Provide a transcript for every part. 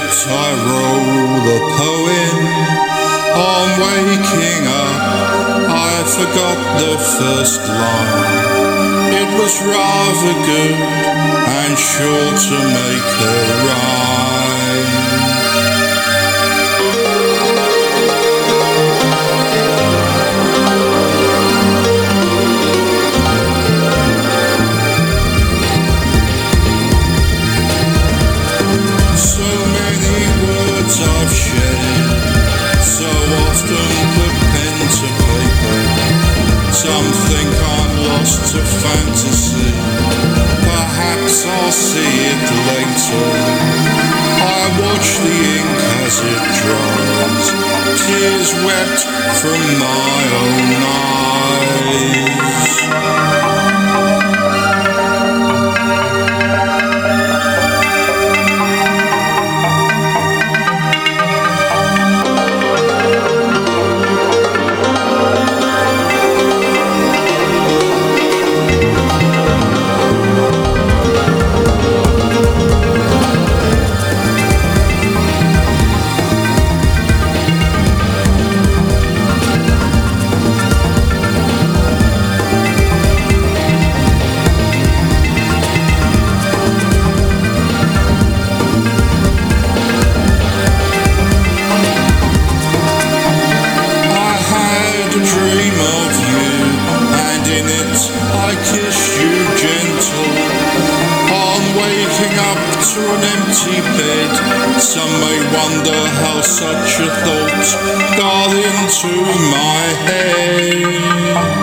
yet I roll the poem. On waking up, I forgot the first line. It was rather good and sure to make a rhyme. So many words I've shared, so often put pen to paper. Some think I'm lost to fantasy, perhaps I'll see it later. I watch the ink as it dries, tears wept from my own eyes. I kissed you gentle. On waking up to an empty bed, some may wonder how such a thought got into my head.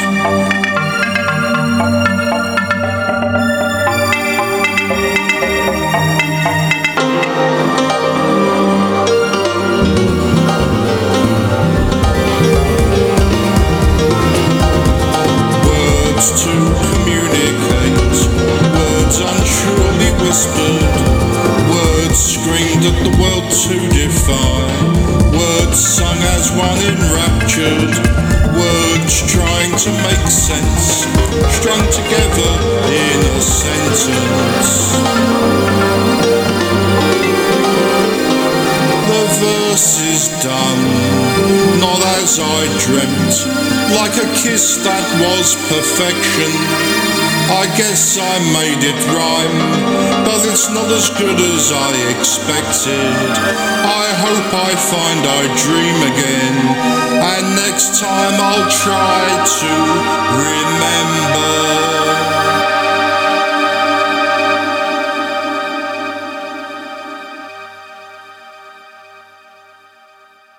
To communicate, words unsurely whispered, words screamed at the world to defy, words sung as one enraptured, words trying to make sense, strung together in a sentence. The verse is done, not as I dreamt, like a kiss that was perfection. I guess I made it rhyme, but it's not as good as I expected. I hope I find I dream again, and next time I'll try to remember.